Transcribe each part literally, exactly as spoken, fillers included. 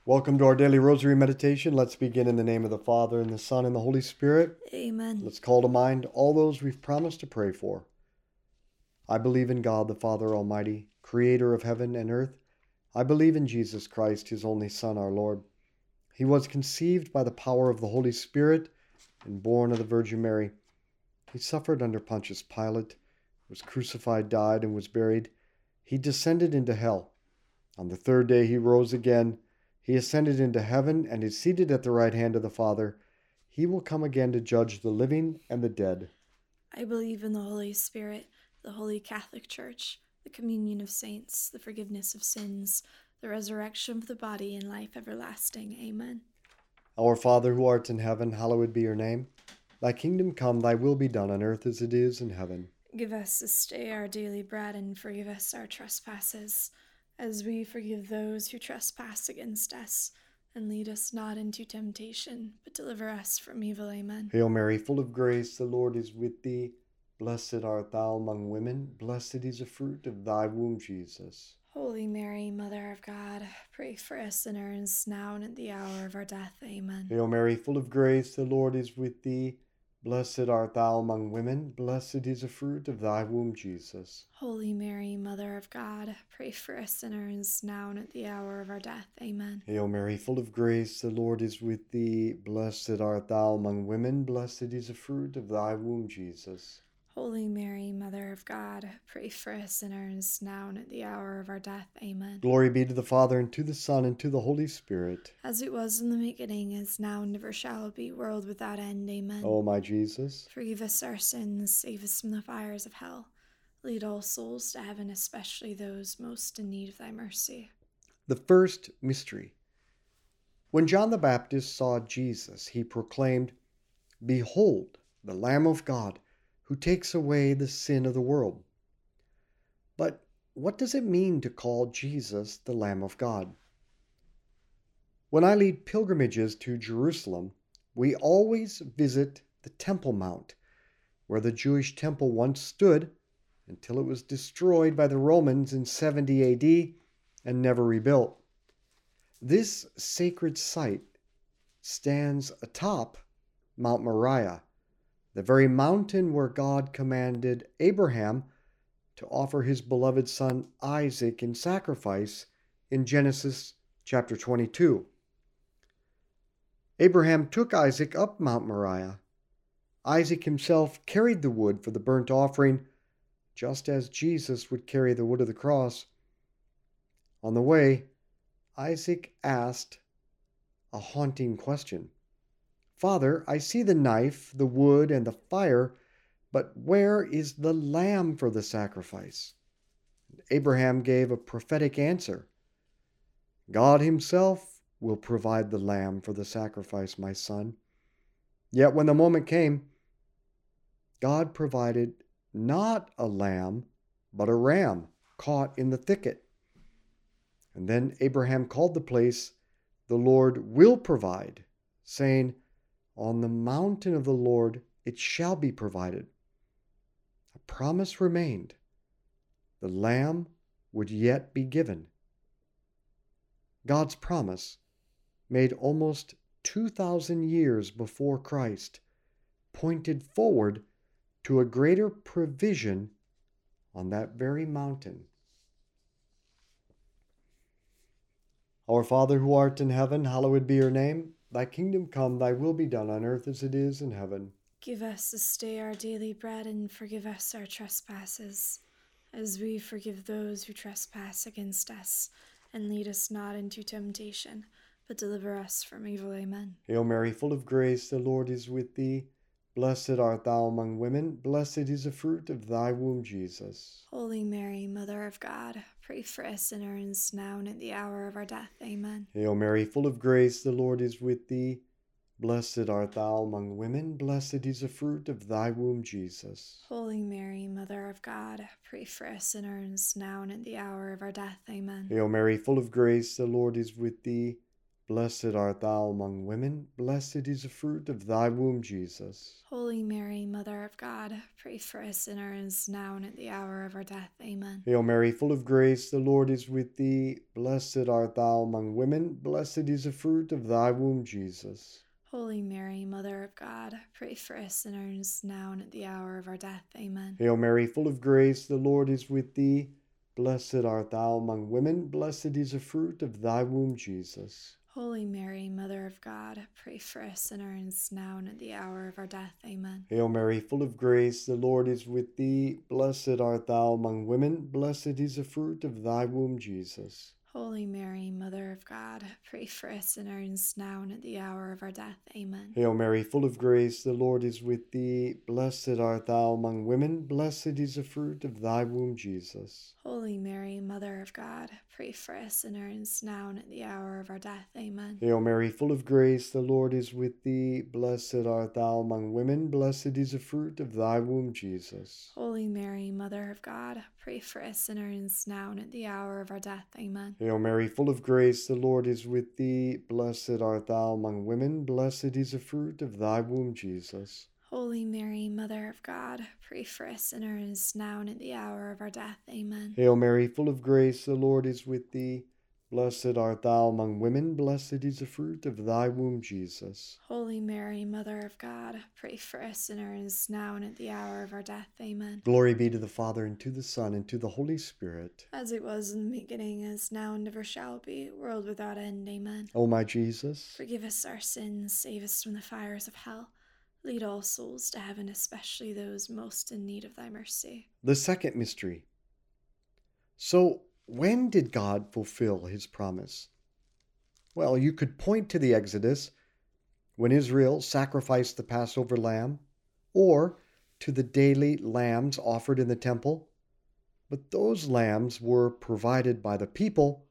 Welcome to our daily rosary meditation. Let's begin in the name of the Father, and the Son, and the Holy Spirit. Amen. Let's call to mind all those we've promised to pray for. I believe in God, the Father Almighty, creator of heaven and earth. I believe in Jesus Christ, his only Son, our Lord. He was conceived by the power of the Holy Spirit and born of the Virgin Mary. He suffered under Pontius Pilate, was crucified, died, and was buried. He descended into hell. On the third day he rose again. He ascended into heaven and is seated at the right hand of the Father. He will come again to judge the living and the dead. I believe in the Holy Spirit, the Holy Catholic Church, the communion of saints, the forgiveness of sins, the resurrection of the body, and life everlasting. Amen. Our Father who art in heaven, hallowed be your name. Thy kingdom come, thy will be done on earth as it is in heaven. Give us this day our daily bread, and forgive us our trespasses, as we forgive those who trespass against us. And lead us not into temptation, but deliver us from evil. Amen. Hail Mary, full of grace, the Lord is with thee. Blessed art thou among women. Blessed is the fruit of thy womb, Jesus. Holy Mary, Mother of God, pray for us sinners, now and at the hour of our death. Amen. Hail Mary, full of grace, the Lord is with thee. Blessed art thou among women. Blessed is the fruit of thy womb, Jesus. Holy Mary, Mother of God, pray for us sinners, now and at the hour of our death. Amen. Hail Mary, full of grace, the Lord is with thee. Blessed art thou among women. Blessed is the fruit of thy womb, Jesus. Holy Mary, Mother of God, pray for us sinners, now and at the hour of our death. Amen. Glory be to the Father, and to the Son, and to the Holy Spirit. As it was in the beginning, is now, and ever shall be, world without end. Amen. O my Jesus, forgive us our sins, save us from the fires of hell. Lead all souls to heaven, especially those most in need of thy mercy. the first mystery. When John the Baptist saw Jesus, he proclaimed, "Behold, the Lamb of God, who takes away the sin of the world." But what does it mean to call Jesus the Lamb of God? When I lead pilgrimages to Jerusalem, we always visit the Temple Mount, where the Jewish temple once stood until it was destroyed by the Romans in seventy A D and never rebuilt. This sacred site stands atop Mount Moriah, the very mountain where God commanded Abraham to offer his beloved son Isaac in sacrifice in Genesis chapter twenty-two. Abraham took Isaac up Mount Moriah. Isaac himself carried the wood for the burnt offering, just as Jesus would carry the wood of the cross. On the way, Isaac asked a haunting question. "Father, I see the knife, the wood, and the fire, but where is the lamb for the sacrifice?" Abraham gave a prophetic answer. "God himself will provide the lamb for the sacrifice, my son." Yet when the moment came, God provided not a lamb, but a ram caught in the thicket. And then Abraham called the place, "The Lord will provide," saying, "On the mountain of the Lord it shall be provided." A promise remained. The lamb would yet be given. God's promise, made almost two thousand years before Christ, pointed forward to a greater provision on that very mountain. Our Father who art in heaven, hallowed be your name. Thy kingdom come, thy will be done on earth as it is in heaven. Give us this day our daily bread, and forgive us our trespasses, as we forgive those who trespass against us. And lead us not into temptation, but deliver us from evil. Amen. Hail Mary, full of grace, the Lord is with thee. Blessed art thou among women. Blessed is the fruit of thy womb, Jesus. Holy Mary, Mother of God, pray for us sinners, now and at the hour of our death. Amen. Hail Mary, full of grace, the Lord is with thee. Blessed art thou among women. Blessed is the fruit of thy womb, Jesus. Holy Mary, Mother of God, pray for us sinners, now and at the hour of our death. Amen. Hail Mary, full of grace, the Lord is with thee. Blessed art thou among women, blessed is the fruit of thy womb, Jesus. Holy Mary, Mother of God, pray for us sinners, now and at the hour of our death. Amen. Hail Mary, full of grace, the Lord is with thee. Blessed art thou among women, blessed is the fruit of thy womb, Jesus. Holy Mary, Mother of God, pray for us sinners, now and at the hour of our death. Amen. Hail Mary, full of grace, the Lord is with thee. Blessed art thou among women, blessed is the fruit of thy womb, Jesus. Holy Mary, Mother of God, pray for us sinners, now and at the hour of our death. Amen. Hail Mary, full of grace, the Lord is with thee. Blessed art thou among women, blessed is the fruit of thy womb, Jesus. Holy Mary, Mother of God, pray for us sinners, now and at the hour of our death. Amen. Hail Mary, full of grace, the Lord is with thee. Blessed art thou among women, blessed is the fruit of thy womb, Jesus. Holy Mary, Mother of God, pray for us sinners, now and at the hour of our death. Amen. Hail Mary, full of grace, the Lord is with thee. Blessed art thou among women, blessed is the fruit of thy womb, Jesus. Holy Mary, Mother of God, pray for us sinners, now and at the hour of our death. Amen. Hail Mary, full of grace, the Lord is with thee. Blessed art thou among women, blessed is the fruit of thy womb, Jesus. Holy Mary, Mother of God, pray for us sinners, now and at the hour of our death. Amen. Hail Mary, full of grace, the Lord is with thee. Blessed art thou among women, blessed is the fruit of thy womb, Jesus. Holy Mary, Mother of God, pray for us sinners, now and at the hour of our death. Amen. Glory be to the Father, and to the Son, and to the Holy Spirit. As it was in the beginning, as now, and ever shall be, world without end. Amen. O my Jesus, forgive us our sins, save us from the fires of hell. Lead all souls to heaven, especially those most in need of thy mercy. The second mystery. So, when did God fulfill his promise? Well, you could point to the Exodus, when Israel sacrificed the Passover lamb, or to the daily lambs offered in the temple. But those lambs were provided by the people,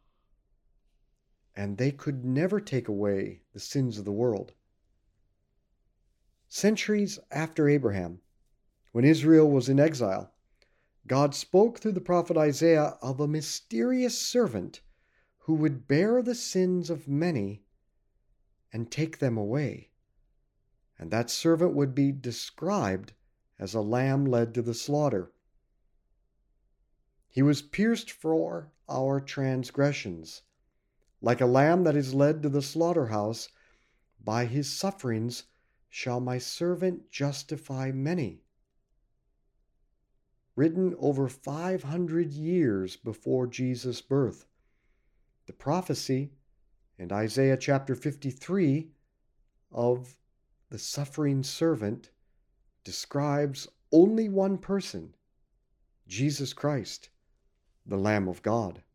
and they could never take away the sins of the world. Centuries after Abraham, when Israel was in exile, God spoke through the prophet Isaiah of a mysterious servant who would bear the sins of many and take them away. And that servant would be described as a lamb led to the slaughter. He was pierced for our transgressions. Like a lamb that is led to the slaughterhouse, by his sufferings shall my servant justify many. Written over five hundred years before Jesus' birth. The prophecy in Isaiah chapter fifty-three of the suffering servant describes only one person, Jesus Christ, the Lamb of God.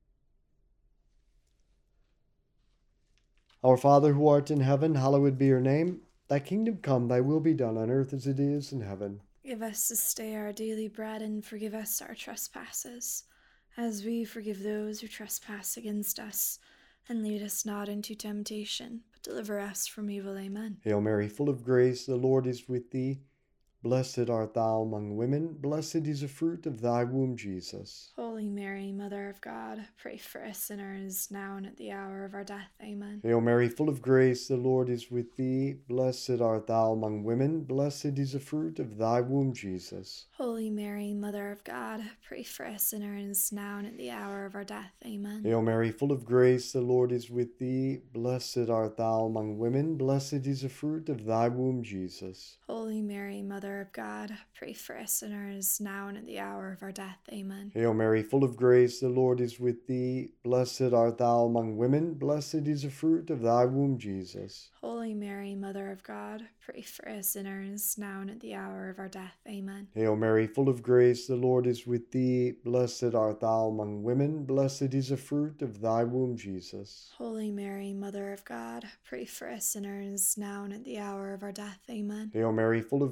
Our Father who art in heaven, hallowed be your name. Thy kingdom come, thy will be done on earth as it is in heaven. Give us this day our daily bread, and forgive us our trespasses, as we forgive those who trespass against us. And lead us not into temptation, but deliver us from evil. Amen. Hail Mary, full of grace, the Lord is with thee. Blessed art thou among women, blessed is the fruit of thy womb, Jesus. Holy Mary, Mother of God, pray for us sinners, now and at the hour of our death. Amen. Hail Mary, full of grace, the Lord is with thee. Blessed art thou among women, blessed is the fruit of thy womb, Jesus. Holy Mary, Mother of God, pray for us sinners, now and at the hour of our death. Amen. Hail Mary, full of grace, the Lord is with thee. Blessed art thou among women, blessed is the fruit of thy womb, Jesus. Holy Mary, Mother of God, pray for us sinners, now and at the hour of our death. Amen. Hail Mary, full of grace, the Lord is with thee. Blessed art thou among women, blessed is the fruit of thy womb, Jesus. Holy Mary, Mother of God, pray for us sinners, now and at the hour of our death. Amen. Hail Mary, full of grace, the Lord is with thee. Blessed art thou among women, blessed is the fruit of thy womb, Jesus. Holy Mary, Mother of God, pray for us sinners, now and at the hour of our death. Amen. Hail Mary, full of grace,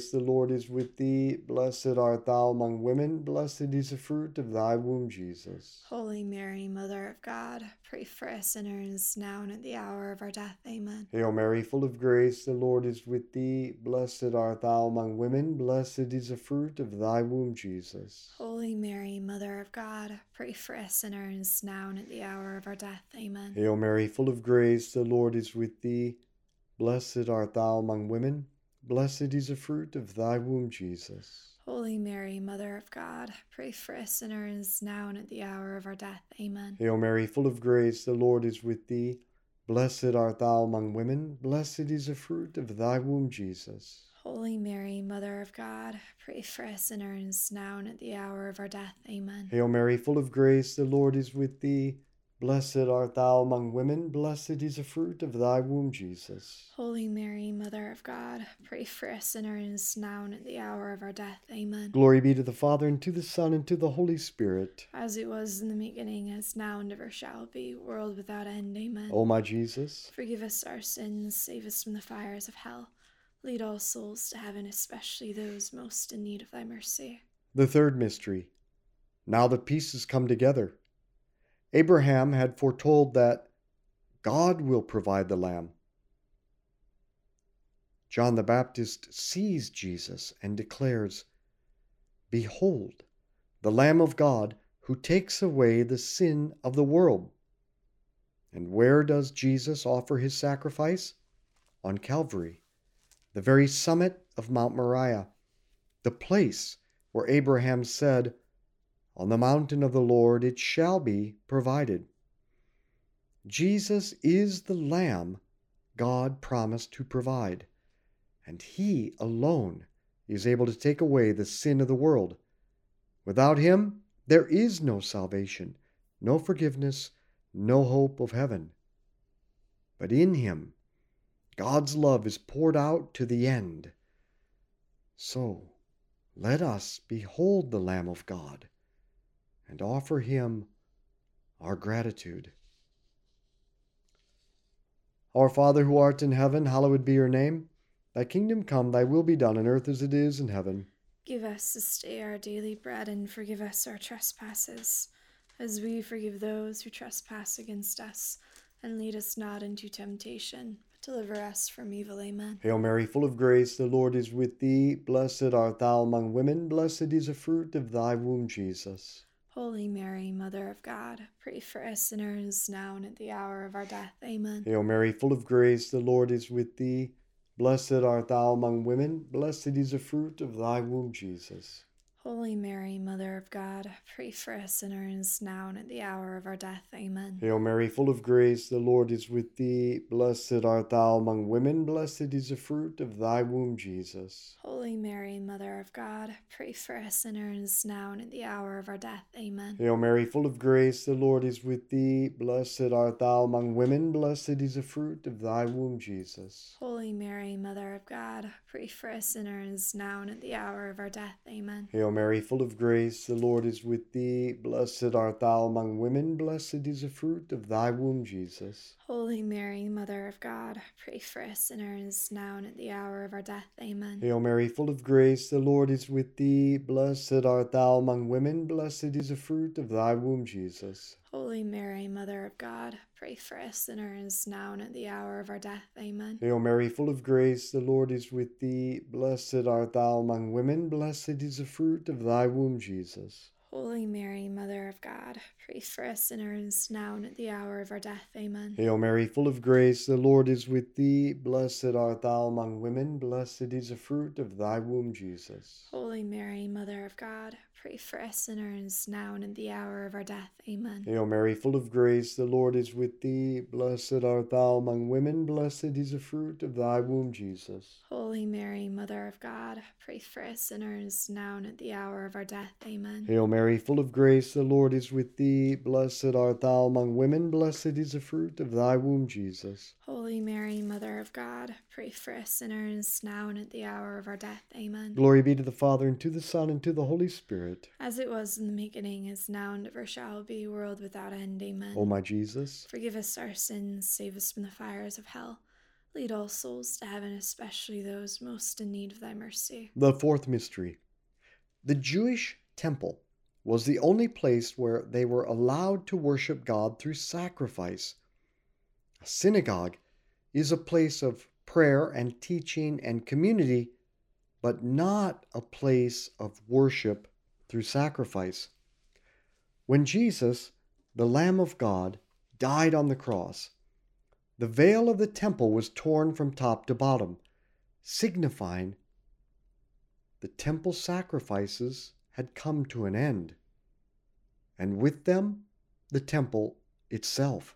grace, the Lord is with thee. Blessed art thou among women, blessed is the fruit of thy womb, Jesus. Holy Mary, Mother of God, pray for us sinners, now and at the hour of our death. Amen. Hail Mary, full of grace, the Lord is with thee. Blessed art thou among women, blessed is the fruit of thy womb, Jesus. Holy Mary, Mother of God, pray for us sinners, now and at the hour of our death. Amen. Hail Mary, full of grace, the Lord is with thee. Blessed art thou among women, blessed is the fruit of thy womb, Jesus. Holy Mary, Mother of God, pray for us sinners, now and at the hour of our death. Amen. Hail Mary, full of grace, the Lord is with thee. Blessed art thou among women, blessed is the fruit of thy womb, Jesus. Holy Mary, Mother of God, pray for us sinners, now and at the hour of our death. Amen. Hail Mary, full of grace, the Lord is with thee. Blessed art thou among women, blessed is the fruit of thy womb, Jesus. Holy Mary, Mother of God, pray for us sinners, now and at the hour of our death. Amen. Glory be to the Father, and to the Son, and to the Holy Spirit. As it was in the beginning, as now, and ever shall be, world without end. Amen. O my Jesus, forgive us our sins, save us from the fires of hell. Lead all souls to heaven, especially those most in need of thy mercy. the third mystery. Now the pieces come together. Abraham had foretold that God will provide the lamb. John the Baptist sees Jesus and declares, "Behold, the Lamb of God who takes away the sin of the world." And where does Jesus offer his sacrifice? On Calvary, the very summit of Mount Moriah, the place where Abraham said, "On the mountain of the Lord it shall be provided." Jesus is the Lamb God promised to provide, and he alone is able to take away the sin of the world. Without him, there is no salvation, no forgiveness, no hope of heaven. But in him, God's love is poured out to the end. So, let us behold the Lamb of God and offer him our gratitude. Our Father who art in heaven, hallowed be your name. Thy kingdom come, thy will be done on earth as it is in heaven. Give us this day our daily bread, and forgive us our trespasses, as we forgive those who trespass against us. And lead us not into temptation, but deliver us from evil. Amen. Hail Mary, full of grace, the Lord is with thee. Blessed art thou among women, blessed is the fruit of thy womb, Jesus. Holy Mary, Mother of God, pray for us sinners, now and at the hour of our death. Amen. Hail Mary, full of grace, the Lord is with thee. Blessed art thou among women, blessed is the fruit of thy womb, Jesus. Holy Mary, Mother of God, pray for us sinners, now and at the hour of our death. Amen. Hail Mary, full of grace, the Lord is with thee. Blessed art thou among women, blessed is the fruit of thy womb, Jesus. Holy Mary, Mother of God, pray for us sinners, now and at the hour of our death. Amen. Hail Mary, full of grace, the Lord is with thee. Blessed art thou among women, blessed is the fruit of thy womb, Jesus. Holy Mary, Mother of God, pray for us sinners, now and at the hour of our death. Amen. Hail Mary, full of grace, the Lord is with thee. Blessed art thou among women, blessed is the fruit of thy womb, Jesus. Holy Mary, Mother of God, pray for us sinners, now and at the hour of our death. Amen. Hail Mary, full of grace, the Lord is with thee. Blessed art thou among women, blessed is the fruit of thy womb, Jesus. Holy Mary, Mother of God, pray for us sinners, now and at the hour of our death. Amen. Hail Mary, full of grace, the Lord is with thee. Blessed art thou among women, blessed is the fruit of thy womb, Jesus. Holy Mary, Mother of God, pray for us sinners, now and at the hour of our death. Amen. Hail Mary, full of grace, the Lord is with thee. Blessed art thou among women, blessed is the fruit of thy womb, Jesus. Holy Mary, Mother of God, pray for us sinners, now and at the hour of our death. Amen. Hail Mary, full of grace, the Lord is with thee. Blessed art thou among women, blessed is the fruit of thy womb, Jesus. Holy Mary, Mother of God, pray for us sinners, now and at the hour of our death. Amen. Hail Mary, full of grace, the Lord is with thee. Blessed art thou among women, blessed is the fruit of thy womb, Jesus. Holy Mary, Mother of God, pray for us sinners, now and at the hour of our death. Amen. Glory be to the Father, and to the Son, and to the Holy Spirit. As it was in the beginning, is now, and ever shall be, world without end. Amen. O my Jesus, forgive us our sins, save us from the fires of hell. Lead all souls to heaven, especially those most in need of thy mercy. The fourth mystery. The Jewish temple was the only place where they were allowed to worship God through sacrifice. A synagogue is a place of prayer and teaching and community, but not a place of worship through sacrifice. When Jesus, the Lamb of God, died on the cross, the veil of the temple was torn from top to bottom, signifying the temple sacrifices had come to an end, and with them the temple itself.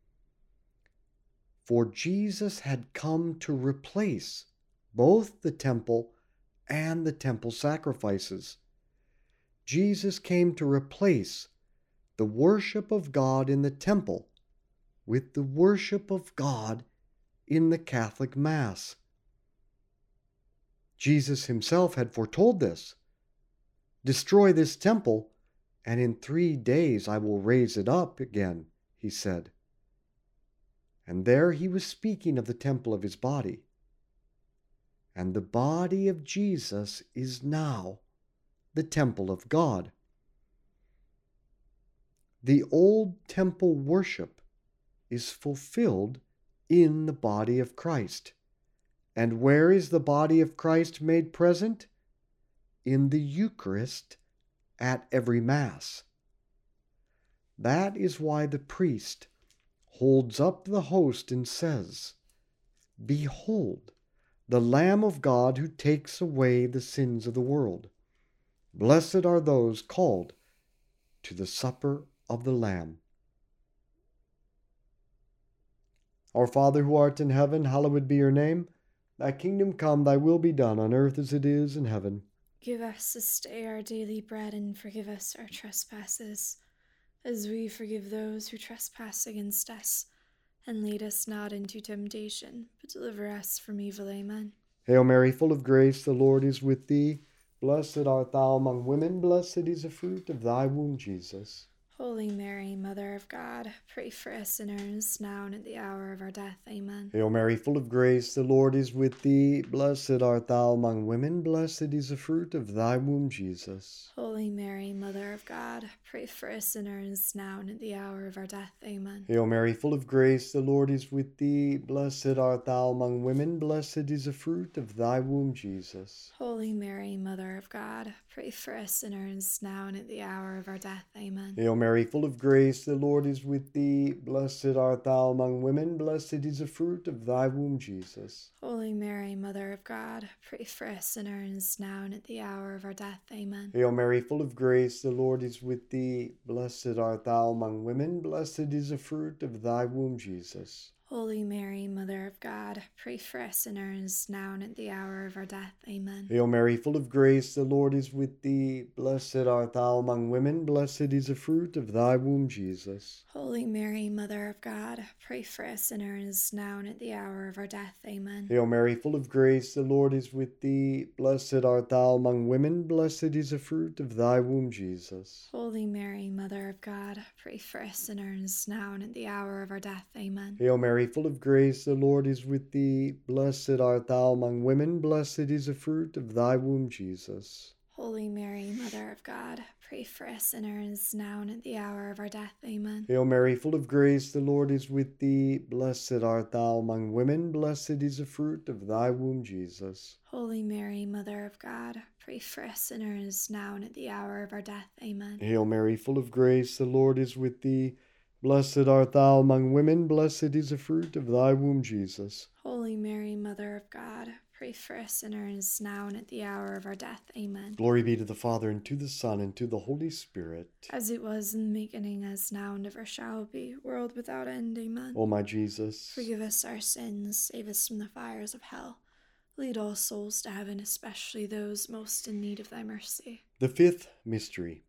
For Jesus had come to replace both the temple and the temple sacrifices. Jesus came to replace the worship of God in the temple with the worship of God in the Catholic Mass. Jesus himself had foretold this. "Destroy this temple, and in three days I will raise it up again," he said. And there he was speaking of the temple of his body. And the body of Jesus is now the temple of God. The old temple worship is fulfilled in the body of Christ. And where is the body of Christ made present? In the Eucharist at every Mass. That is why the priest holds up the host and says, "Behold, the Lamb of God who takes away the sins of the world. Blessed are those called to the supper of the Lamb." Our Father who art in heaven, hallowed be your name. Thy kingdom come, thy will be done on earth as it is in heaven. Give us this day our daily bread, and forgive us our trespasses, as we forgive those who trespass against us. And lead us not into temptation, but deliver us from evil. Amen. Hail Mary, full of grace, the Lord is with thee. Blessed art thou among women, blessed is the fruit of thy womb, Jesus. Holy Mary, Mother of God, pray for us sinners, now and at the hour of our death. Amen. Hail Mary, full of grace, the Lord is with thee. Blessed art thou among women, blessed is the fruit of thy womb, Jesus. Holy Mary, Mother of God, pray for us sinners, now and at the hour of our death. Amen. Hail Mary, full of grace, the Lord is with thee. Blessed art thou among women, blessed is the fruit of thy womb, Jesus. Holy Mary, Mother of God, pray for us sinners, now and at the hour of our death. Amen. Hail Mary, full of grace, the Lord is with thee. Blessed art thou among women, blessed is the fruit of thy womb, Jesus. Holy Mary, Mother of God, pray for us sinners, now and at the hour of our death. Amen. Hail Mary, full of grace, the Lord is with thee. Blessed art thou among women, blessed is the fruit of thy womb, Jesus. Holy Mary, Mother of God, pray for us sinners, now and at the hour of our death. Amen. Hail Mary, full of grace, the Lord is with thee. Blessed art thou among women, blessed is the fruit of thy womb, Jesus. Holy Mary, Mother of God, pray for us sinners, now and at the hour of our death. Amen. Hail Mary, full of grace, the Lord is with thee. Blessed art thou among women, blessed is the fruit of thy womb, Jesus. Holy Mary, Mother of God, pray for us sinners, now and at the hour of our death. Amen. Hail Mary, full of grace, the Lord is with thee. Blessed art thou among women, blessed is the fruit of thy womb, Jesus. Holy Mary, Mother of God, pray for us sinners, now and at the hour of our death. Amen. Hail Mary, full of grace, the Lord is with thee. Blessed art thou among women, blessed is the fruit of thy womb, Jesus. Holy Mary, Mother of God, pray for us sinners, now and at the hour of our death. Amen. Hail Mary, full of grace, the Lord is with thee. Blessed art thou among women, blessed is the fruit of thy womb, Jesus. Holy Mary, Mother of God, pray for us sinners, now and at the hour of our death. Amen. Glory be to the Father, and to the Son, and to the Holy Spirit. As it was in the beginning, as now, and ever shall be, world without end. Amen. O my Jesus, forgive us our sins, save us from the fires of hell. Lead all souls to heaven, especially those most in need of thy mercy. The fifth mystery.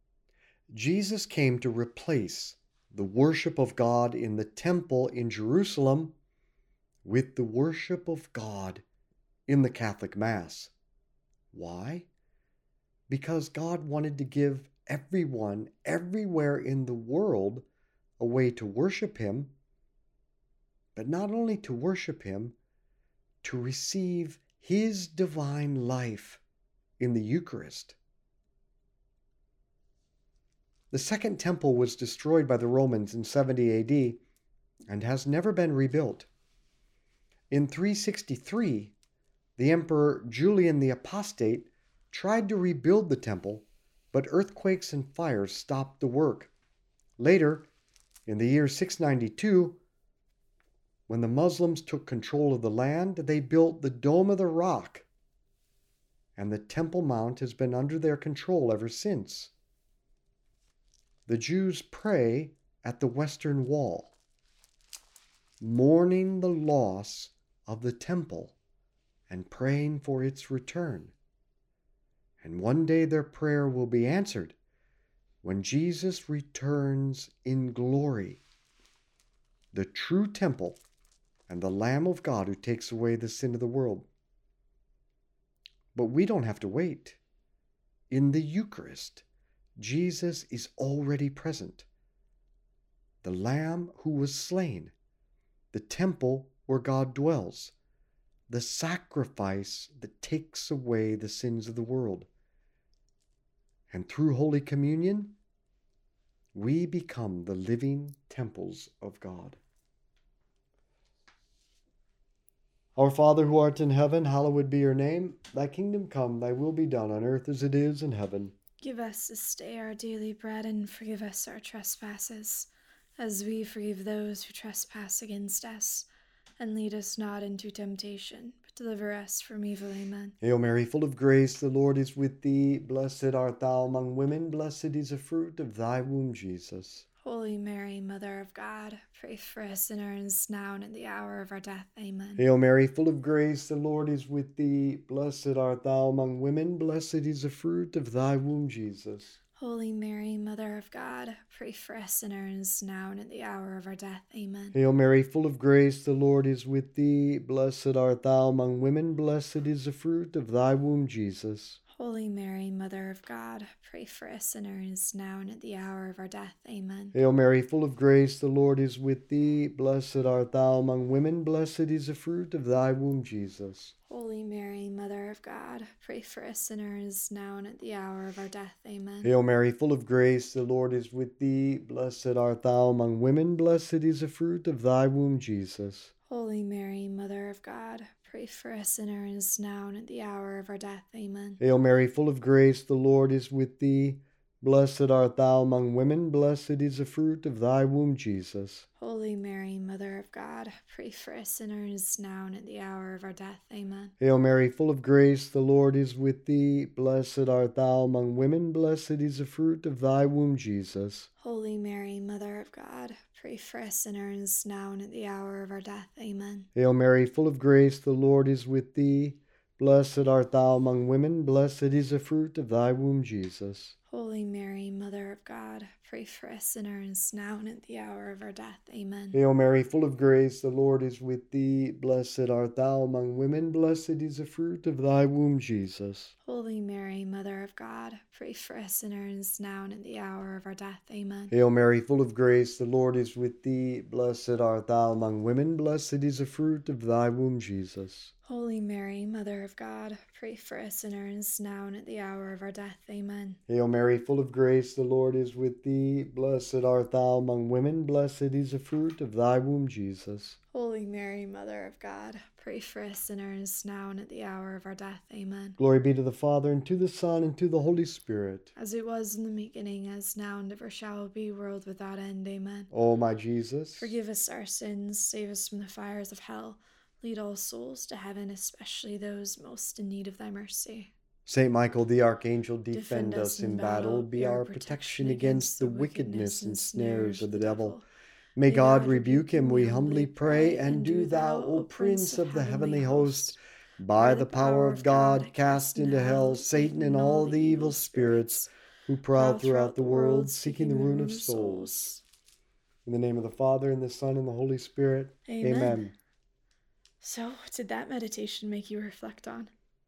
Jesus came to replace the worship of God in the temple in Jerusalem with the worship of God in the Catholic Mass. Why? Because God wanted to give everyone everywhere in the world a way to worship Him, but not only to worship Him, to receive his divine life in the Eucharist. The Second Temple was destroyed by the Romans in seventy A D and has never been rebuilt. In three sixty-three, the Emperor Julian the Apostate tried to rebuild the temple, but earthquakes and fires stopped the work. Later, in the year six ninety-two, when the Muslims took control of the land, they built the Dome of the Rock, and the Temple Mount has been under their control ever since. The Jews pray at the Western Wall, mourning the loss of the temple and praying for its return. And one day their prayer will be answered when Jesus returns in glory, the true temple and the Lamb of God who takes away the sin of the world. But we don't have to wait. In the Eucharist, Jesus is already present. The Lamb who was slain, the temple where God dwells, the sacrifice that takes away the sins of the world. And through Holy Communion, we become the living temples of God. Our Father who art in heaven, hallowed be your name. Thy kingdom come, thy will be done on earth as it is in heaven. Give us this day our daily bread, and forgive us our trespasses, as we forgive those who trespass against us. And lead us not into temptation, but deliver us from evil. Amen. Hail Mary, full of grace, the Lord is with thee. Blessed art thou among women, blessed is the fruit of thy womb, Jesus. Holy Mary, Mother of God, pray for us sinners, now and at the hour of our death. Amen. Hail Mary, full of grace, the Lord is with thee. Blessed art thou among women, blessed is the fruit of thy womb, Jesus. Holy Mary, Mother of God, pray for us sinners, now and at the hour of our death. Amen. Hail Mary, full of grace, the Lord is with thee. Blessed art thou among women, blessed is the fruit of thy womb, Jesus. Holy Mary, Mother of God, pray for us sinners, now and at the hour of our death. Amen. Hail Mary, full of grace, the Lord is with thee. Blessed art thou among women, blessed is the fruit of thy womb, Jesus. Holy Mary, Mother of God, pray for us sinners, now and at the hour of our death. Amen. Hail Mary, full of grace, the Lord is with thee. Blessed art thou among women, blessed is the fruit of thy womb, Jesus. Holy Mary, Mother of God, pray for us sinners, now and at the hour of our death. Amen. Hail Mary, full of grace, the Lord is with thee. Blessed art thou among women, blessed is the fruit of thy womb, Jesus. Holy Mary, Mother of God, pray for us sinners, now and at the hour of our death. Amen. Hail Mary, full of grace, the Lord is with thee. Blessed art thou among women, blessed is the fruit of thy womb, Jesus. Holy Mary, Mother of God, pray for us sinners, now and at the hour of our death. Amen. Hail Mary, full of grace, the Lord is with thee. Blessed art thou among women, blessed is the fruit of thy womb, Jesus. Holy Mary, Mother of God, pray for us sinners, now and at the hour of our death. Amen. Hail Mary, full of grace, the Lord is with thee. Blessed art thou among women, blessed is the fruit of thy womb, Jesus. Holy Mary, Mother of God, pray for us sinners, now and at the hour of our death. Amen. Hail Mary, full of grace, the Lord is with thee. Blessed art thou among women, blessed is the fruit of thy womb, Jesus. Holy Mary, Mother of God, pray for us sinners, now and at the hour of our death. Amen. Hail Mary, full of grace, the Lord is with thee. Blessed art thou among women, blessed is the fruit of thy womb, Jesus. Holy Mary, Mother of God, pray for us sinners, now and at the hour of our death. Amen. Glory be to the Father, and to the Son, and to the Holy Spirit. As it was in the beginning, as now and ever shall be, world without end. Amen. O my Jesus, forgive us our sins, save us from the fires of hell. Lead all souls to heaven, especially those most in need of thy mercy. Saint Michael the Archangel, defend, Defend us in battle, be our protection against the wickedness and snares of the devil. May God rebuke him, we humbly pray, and do thou, O Prince of the heavenly host, by the power of God, cast into hell Satan and all the evil spirits who prowl throughout the world, seeking the ruin of souls. In the name of the Father, and the Son, and the Holy Spirit. Amen. Amen. So, what did that meditation make you reflect on?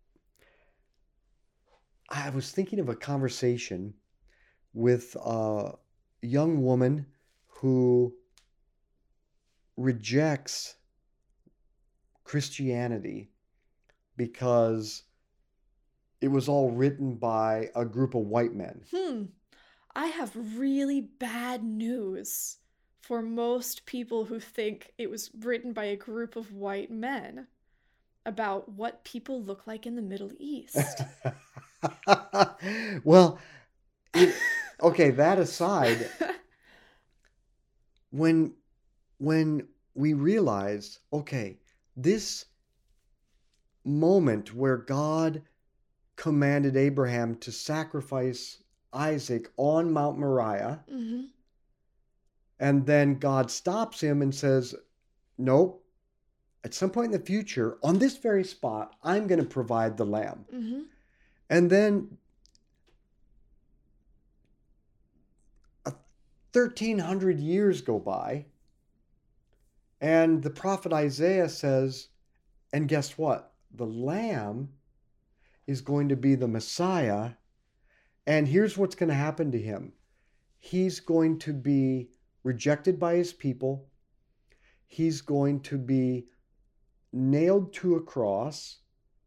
I was thinking of a conversation with a young woman who rejects Christianity because it was all written by a group of white men. Hmm. I have really bad news for most people who think it was written by a group of white men about what people look like in the Middle East. Well, it, okay, that aside, when when we realize, okay, this moment where God commanded Abraham to sacrifice Isaac on Mount Moriah, Mm-hmm. and then God stops him and says, nope, at some point in the future, on this very spot, I'm going to provide the lamb. Mm-hmm. And then thirteen hundred years go by, and the prophet Isaiah says, and guess what? The lamb is going to be the Messiah, and here's what's going to happen to him. He's going to be rejected by his people. He's going to be nailed to a cross.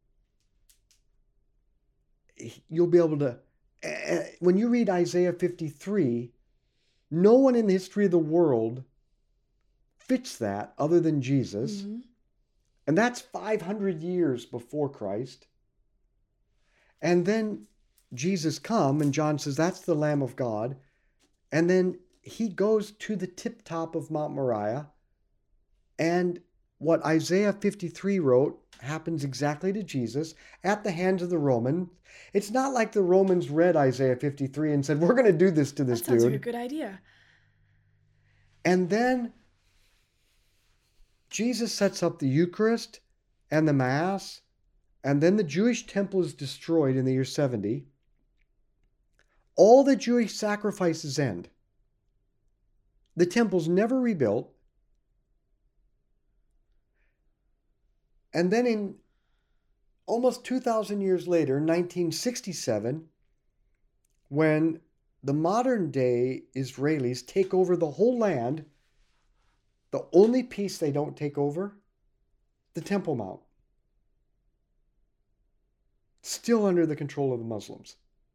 You'll be able to, when you read Isaiah fifty-three, no one in the history of the world fits that other than Jesus. Mm-hmm. And that's five hundred years before Christ. And then Jesus come, and John says, that's the Lamb of God. And then he goes to the tip top of Mount Moriah. And what Isaiah fifty-three wrote happens exactly to Jesus at the hands of the Romans. It's not like the Romans read Isaiah fifty-three and said, we're going to do this to this That sounds dude. like a good idea. And then Jesus sets up the Eucharist and the Mass, and then the Jewish temple is destroyed in the year seventy. All the Jewish sacrifices end. The temple's never rebuilt. And then in almost two thousand years later, nineteen sixty-seven, when the modern day Israelis take over the whole land, the only piece they don't take over, the Temple Mount. Still under the control of the Muslims.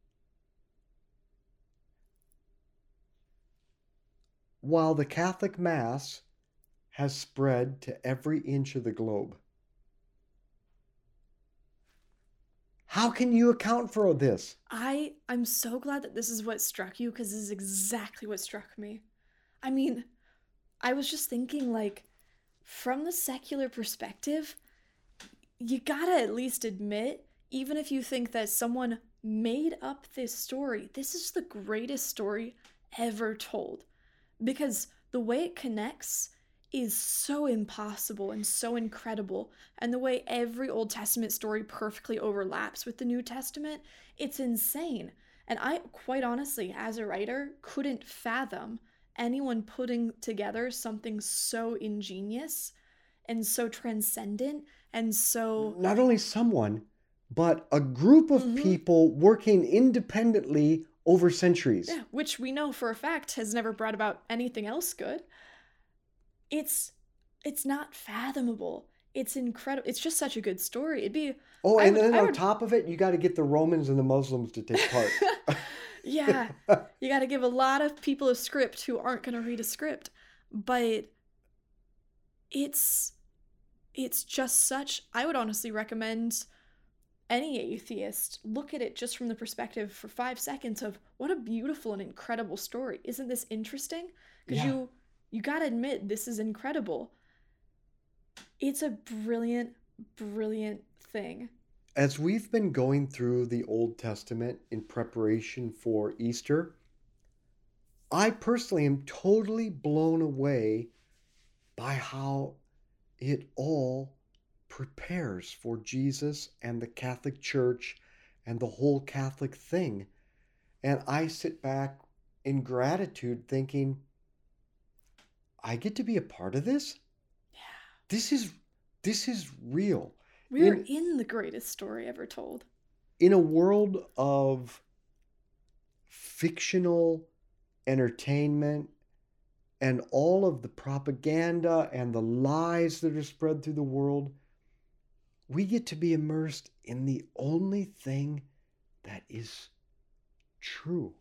While the Catholic Mass has spread to every inch of the globe. How can you account for this? I, I'm so glad that this is what struck you, because this is exactly what struck me. I mean, I was just thinking, like, from the secular perspective, you gotta at least admit, even if you think that someone made up this story, this is the greatest story ever told. Because the way it connects is so impossible and so incredible. And the way every Old Testament story perfectly overlaps with the New Testament, it's insane. And I, quite honestly, as a writer, couldn't fathom anyone putting together something so ingenious and so transcendent and so... Not only someone, but a group of Mhm. people working independently over centuries. Yeah, which we know for a fact has never brought about anything else good. It's it's not fathomable. It's incredible. It's just such a good story. It'd be... Oh, I and would- then I on would- top of it, you got to get the Romans and the Muslims to take part. Yeah, you got to give a lot of people a script who aren't going to read a script. But it's it's just such... I would honestly recommend any atheist look at it just from the perspective for five seconds of what a beautiful and incredible story. Isn't this interesting? Because Yeah. you you got to admit this is incredible. It's a brilliant, brilliant thing. As we've been going through the Old Testament in preparation for Easter, I personally am totally blown away by how it all prepares for Jesus and the Catholic Church and the whole Catholic thing. And I sit back in gratitude thinking, I get to be a part of this? Yeah. This is this is real. We're In- in the greatest story ever told. In a world of fictional entertainment and all of the propaganda and the lies that are spread through the world, we get to be immersed in the only thing that is true.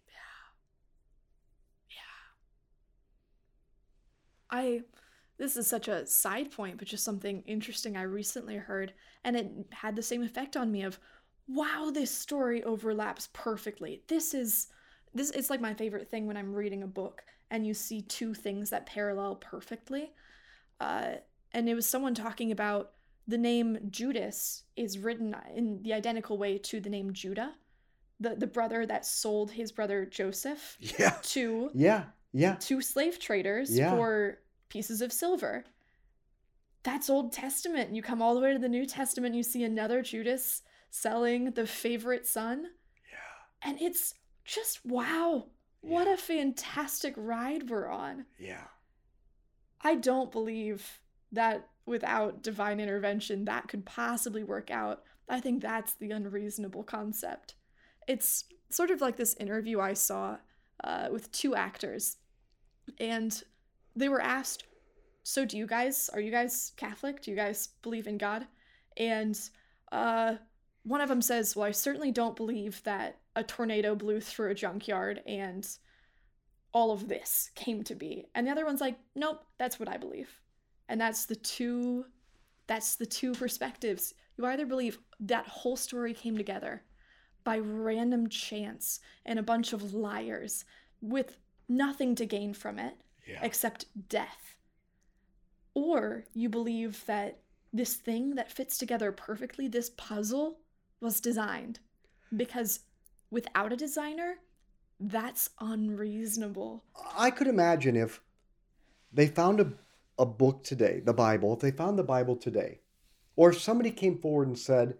I, this is such a side point, but just something interesting I recently heard, and it had the same effect on me of, wow, this story overlaps perfectly. This is, this it's like my favorite thing when I'm reading a book and you see two things that parallel perfectly. Uh, and it was someone talking about the name Judas is written in the identical way to the name Judah, the, the brother that sold his brother Joseph Yeah. to Yeah. Yeah. two slave traders Yeah. for pieces of silver. That's Old Testament. You come all the way to the New Testament, you see another Judas selling the favorite son. Yeah. And it's just, wow, what Yeah. a fantastic ride we're on. Yeah. I don't believe that without divine intervention that could possibly work out. I think that's the unreasonable concept. It's sort of like this interview I saw uh, with two actors, and they were asked, so do you guys, are you guys Catholic? Do you guys believe in God? And uh, one of them says, well, I certainly don't believe that a tornado blew through a junkyard and all of this came to be. And the other one's like, nope, that's what I believe. And that's the two, that's the two perspectives. You either believe that whole story came together by random chance and a bunch of liars with nothing to gain from it Yeah. except death. Or you believe that this thing that fits together perfectly, this puzzle, was designed. Because without a designer, that's unreasonable. I could imagine if they found a, a book today, the Bible, if they found the Bible today, or if somebody came forward and said,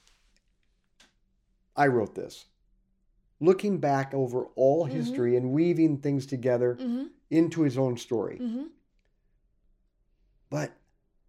I wrote this, looking back over all Mhm. history and weaving things together Mm-hmm. into his own story. Mm-hmm. But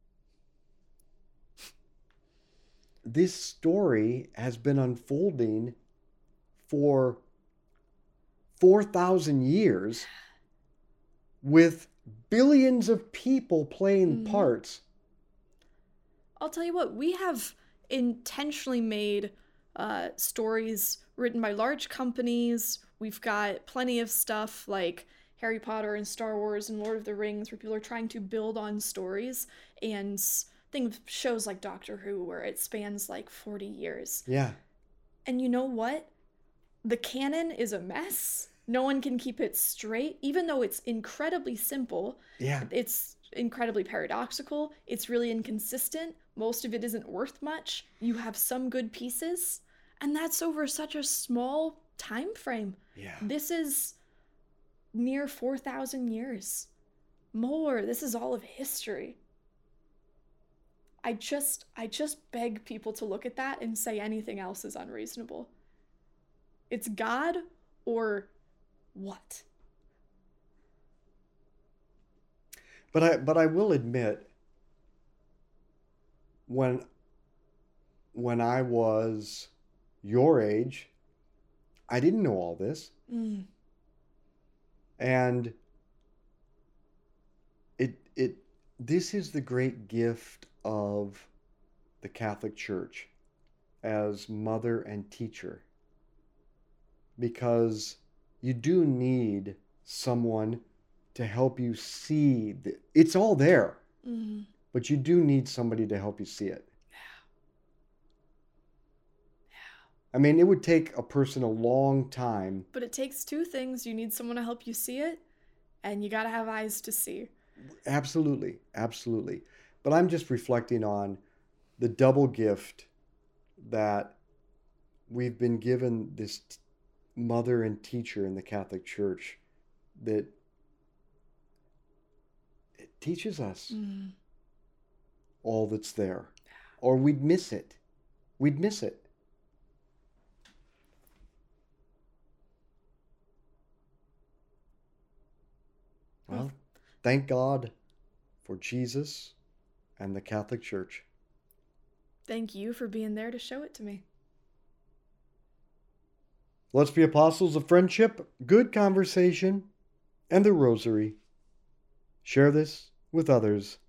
this story has been unfolding for four thousand years with billions of people playing Mhm. parts. I'll tell you what, we have intentionally made uh, stories written by large companies. We've got plenty of stuff like Harry Potter and Star Wars and Lord of the Rings where people are trying to build on stories, and think of shows like Doctor Who where it spans like forty years. Yeah. And you know what? The canon is a mess. No one can keep it straight, even though it's incredibly simple. Yeah. It's incredibly paradoxical. It's really inconsistent. Most of it isn't worth much. You have some good pieces, and that's over such a small time frame. Yeah. This is near four thousand years. More. This is all of history. I just I just beg people to look at that and say anything else is unreasonable. It's God or what? But I but I will admit, when when I was your age, I didn't know all this. Mm. And it it this is the great gift of the Catholic Church as mother and teacher. Because you do need someone to help you see the, it's all there, Mm. but you do need somebody to help you see it. I mean, it would take a person a long time. But it takes two things. You need someone to help you see it, and you gotta have eyes to see. Absolutely, absolutely. But I'm just reflecting on the double gift that we've been given, this t- mother and teacher in the Catholic Church, that it teaches us Mm. all that's there, or we'd miss it. We'd miss it. Well, thank God for Jesus and the Catholic Church. Thank you for being there to show it to me. Let's be apostles of friendship, good conversation, and the rosary. Share this with others.